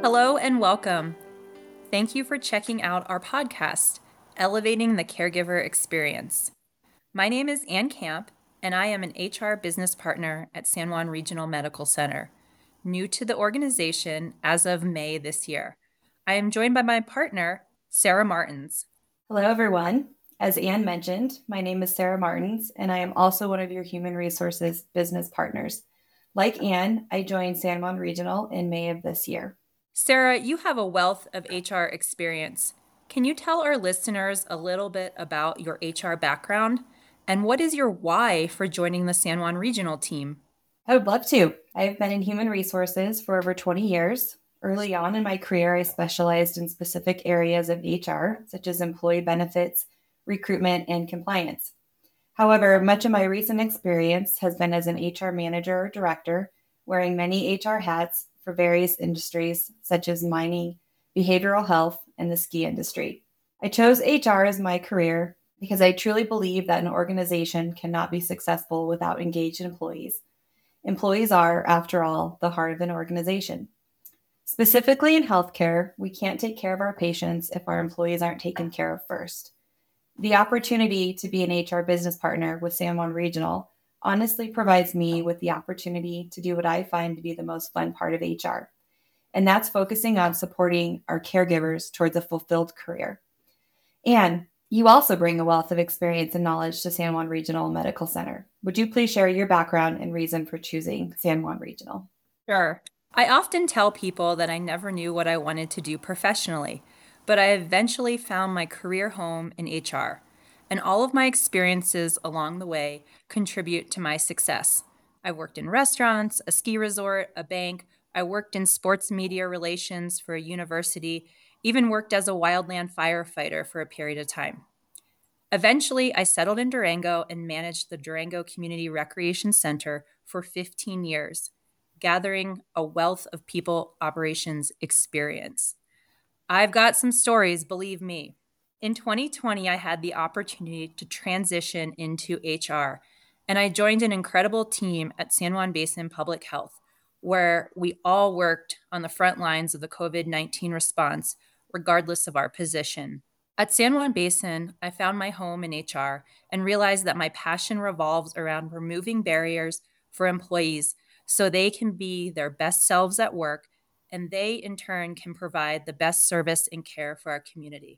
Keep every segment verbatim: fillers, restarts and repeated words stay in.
Hello and welcome. Thank you for checking out our podcast, Elevating the Caregiver Experience. My name is Ann Camp, and I am an H R business partner at San Juan Regional Medical Center, new to the organization as of May this year. I am joined by my partner, Sarah Martins. Hello, everyone. As Ann mentioned, my name is Sarah Martins, and I am also one of your human resources business partners. Like Ann, I joined San Juan Regional in May of this year. Sarah, you have a wealth of H R experience. Can you tell our listeners a little bit about your H R background? And what is your why for joining the San Juan Regional team? I would love to. I have been in human resources for over twenty years. Early on in my career, I specialized in specific areas of H R, such as employee benefits, recruitment, and compliance. However, much of my recent experience has been as an H R manager or director, wearing many H R hats for various industries such as mining, behavioral health, and the ski industry. I chose H R as my career because I truly believe that an organization cannot be successful without engaged employees. Employees are, after all, the heart of an organization. Specifically in healthcare, we can't take care of our patients if our employees aren't taken care of first. The opportunity to be an H R business partner with San Juan Regional honestly provides me with the opportunity to do what I find to be the most fun part of H R, and that's focusing on supporting our caregivers towards a fulfilled career. And you also bring a wealth of experience and knowledge to San Juan Regional Medical Center. Would you please share your background and reason for choosing San Juan Regional? Sure. I often tell people that I never knew what I wanted to do professionally, but I eventually found my career home in H R, and all of my experiences along the way contribute to my success. I worked in restaurants, a ski resort, a bank. I worked in sports media relations for a university, even worked as a wildland firefighter for a period of time. Eventually, I settled in Durango and managed the Durango Community Recreation Center for fifteen years, gathering a wealth of people operations experience. I've got some stories, believe me. In twenty twenty, I had the opportunity to transition into H R, and I joined an incredible team at San Juan Basin Public Health, where we all worked on the front lines of the COVID nineteen response, regardless of our position. At San Juan Basin, I found my home in H R and realized that my passion revolves around removing barriers for employees so they can be their best selves at work, and they in turn can provide the best service and care for our community.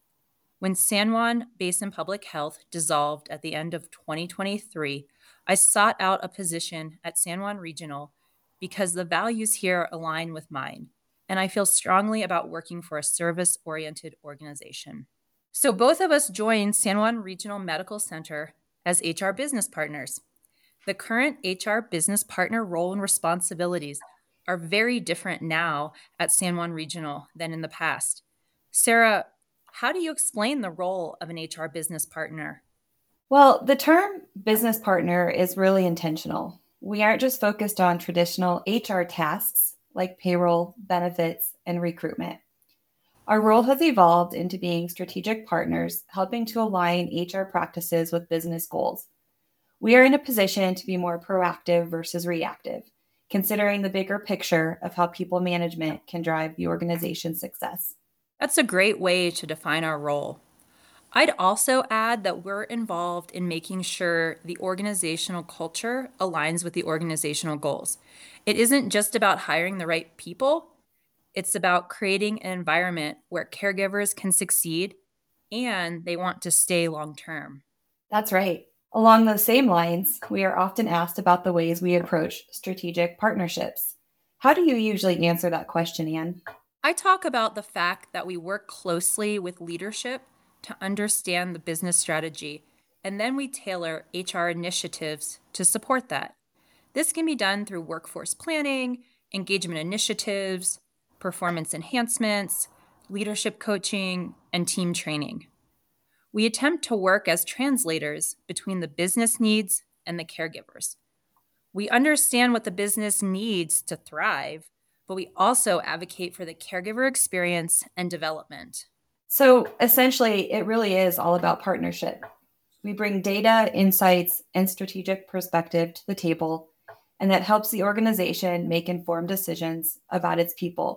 When San Juan Basin Public Health dissolved at the end of twenty twenty-three, I sought out a position at San Juan Regional because the values here align with mine, and I feel strongly about working for a service-oriented organization. So both of us joined San Juan Regional Medical Center as H R business partners. The current H R business partner role and responsibilities are very different now at San Juan Regional than in the past. Sarah, how do you explain the role of an H R business partner? Well, the term business partner is really intentional. We aren't just focused on traditional H R tasks like payroll, benefits, and recruitment. Our role has evolved into being strategic partners, helping to align H R practices with business goals. We are in a position to be more proactive versus reactive, considering the bigger picture of how people management can drive the organization's success. That's a great way to define our role. I'd also add that we're involved in making sure the organizational culture aligns with the organizational goals. It isn't just about hiring the right people, it's about creating an environment where caregivers can succeed and they want to stay long term. That's right. Along those same lines, we are often asked about the ways we approach strategic partnerships. How do you usually answer that question, Anne? I talk about the fact that we work closely with leadership to understand the business strategy, and then we tailor H R initiatives to support that. This can be done through workforce planning, engagement initiatives, performance enhancements, leadership coaching, and team training. We attempt to work as translators between the business needs and the caregivers. We understand what the business needs to thrive, but we also advocate for the caregiver experience and development. So essentially, it really is all about partnership. We bring data, insights, and strategic perspective to the table, and that helps the organization make informed decisions about its people,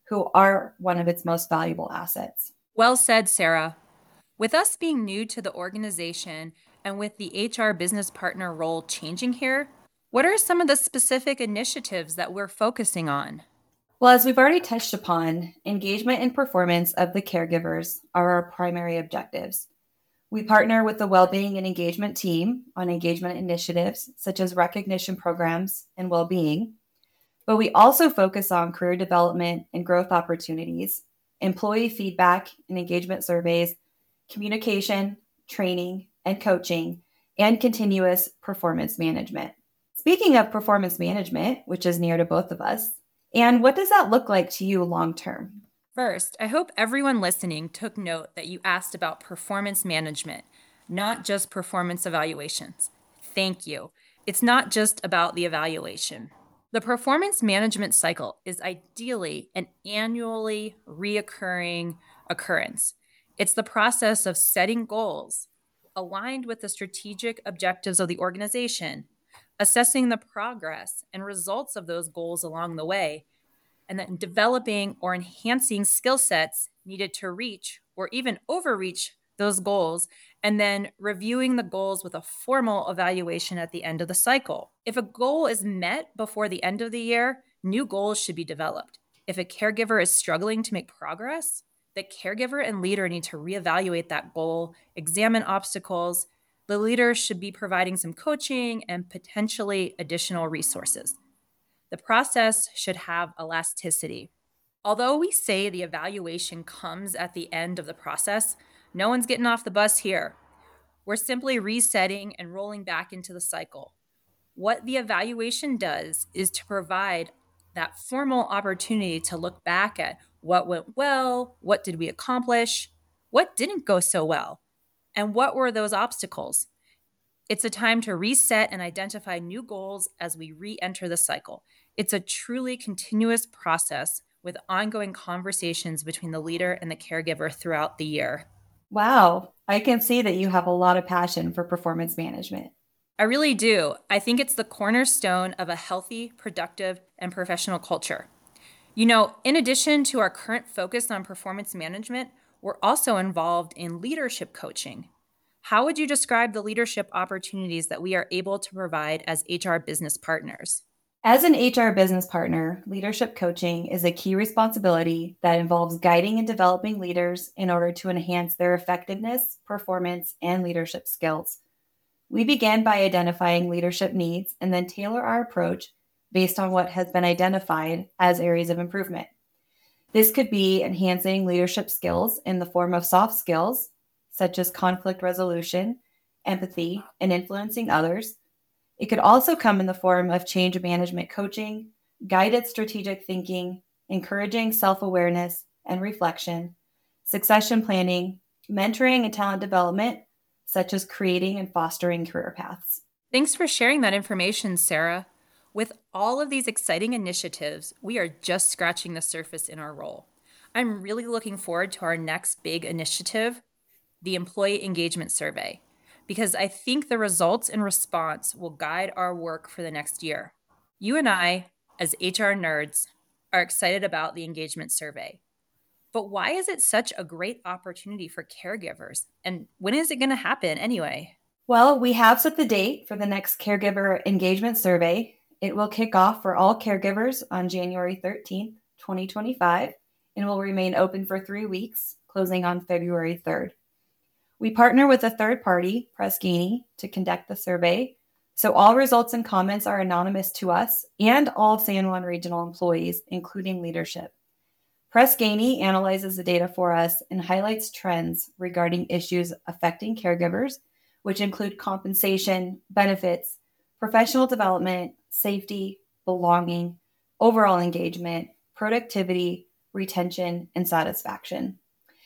who are one of its most valuable assets. Well said, Sarah. With us being new to the organization and with the H R business partner role changing here, what are some of the specific initiatives that we're focusing on? Well, as we've already touched upon, engagement and performance of the caregivers are our primary objectives. We partner with the well-being and engagement team on engagement initiatives such as recognition programs and well-being, but we also focus on career development and growth opportunities, employee feedback and engagement surveys, communication, training, and coaching, and continuous performance management. Speaking of performance management, which is near to both of us, and what does that look like to you long term? First, I hope everyone listening took note that you asked about performance management, not just performance evaluations. Thank you. It's not just about the evaluation. The performance management cycle is ideally an annually reoccurring occurrence. It's the process of setting goals aligned with the strategic objectives of the organization, assessing the progress and results of those goals along the way, and then developing or enhancing skill sets needed to reach or even overreach those goals, and then reviewing the goals with a formal evaluation at the end of the cycle. If a goal is met before the end of the year, new goals should be developed. If a caregiver is struggling to make progress, the caregiver and leader need to reevaluate that goal, examine obstacles. The leader should be providing some coaching and potentially additional resources. The process should have elasticity. Although we say the evaluation comes at the end of the process, no one's getting off the bus here. We're simply resetting and rolling back into the cycle. What the evaluation does is to provide that formal opportunity to look back at what went well, what did we accomplish, what didn't go so well, and what were those obstacles. It's a time to reset and identify new goals as we re-enter the cycle. It's a truly continuous process with ongoing conversations between the leader and the caregiver throughout the year. Wow, I can see that you have a lot of passion for performance management. I really do. I think it's the cornerstone of a healthy, productive, and professional culture. You know, in addition to our current focus on performance management, we're also involved in leadership coaching. How would you describe the leadership opportunities that we are able to provide as H R business partners? As an H R business partner, leadership coaching is a key responsibility that involves guiding and developing leaders in order to enhance their effectiveness, performance, and leadership skills. We begin by identifying leadership needs and then tailor our approach based on what has been identified as areas of improvement. This could be enhancing leadership skills in the form of soft skills, such as conflict resolution, empathy, and influencing others. It could also come in the form of change management coaching, guided strategic thinking, encouraging self-awareness and reflection, succession planning, mentoring and talent development, such as creating and fostering career paths. Thanks for sharing that information, Sarah. With all of these exciting initiatives, we are just scratching the surface in our role. I'm really looking forward to our next big initiative, the Employee Engagement Survey, because I think the results and response will guide our work for the next year. You and I, as H R nerds, are excited about the engagement survey. But why is it such a great opportunity for caregivers? And when is it going to happen anyway? Well, we have set the date for the next caregiver engagement survey. It will kick off for all caregivers on January thirteenth, twenty twenty-five, and will remain open for three weeks, closing on February third. We partner with a third party, Press Ganey, to conduct the survey, so all results and comments are anonymous to us and all San Juan Regional employees, including leadership. Press Ganey analyzes the data for us and highlights trends regarding issues affecting caregivers, which include compensation, benefits, professional development, safety, belonging, overall engagement, productivity, retention, and satisfaction.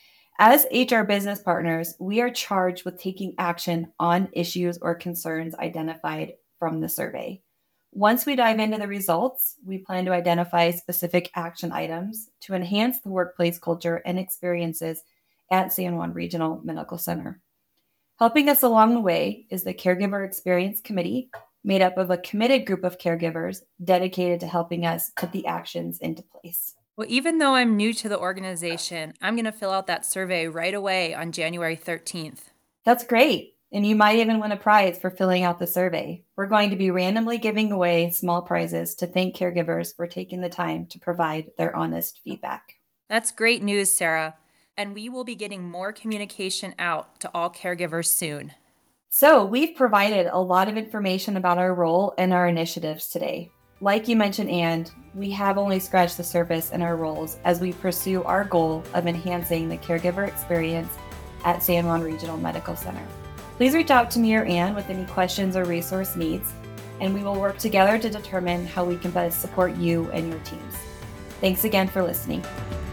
As H R business partners, we are charged with taking action on issues or concerns identified from the survey. Once we dive into the results, we plan to identify specific action items to enhance the workplace culture and experiences at San Juan Regional Medical Center. Helping us along the way is the Caregiver Experience Committee, made up of a committed group of caregivers dedicated to helping us put the actions into place. Well, even though I'm new to the organization, I'm going to fill out that survey right away on January thirteenth. That's great. And you might even win a prize for filling out the survey. We're going to be randomly giving away small prizes to thank caregivers for taking the time to provide their honest feedback. That's great news, Sarah. And we will be getting more communication out to all caregivers soon. So, we've provided a lot of information about our role and our initiatives today. Like you mentioned, Anne, we have only scratched the surface in our roles as we pursue our goal of enhancing the caregiver experience at San Juan Regional Medical Center. Please reach out to me or Anne with any questions or resource needs, and we will work together to determine how we can best support you and your teams. Thanks again for listening.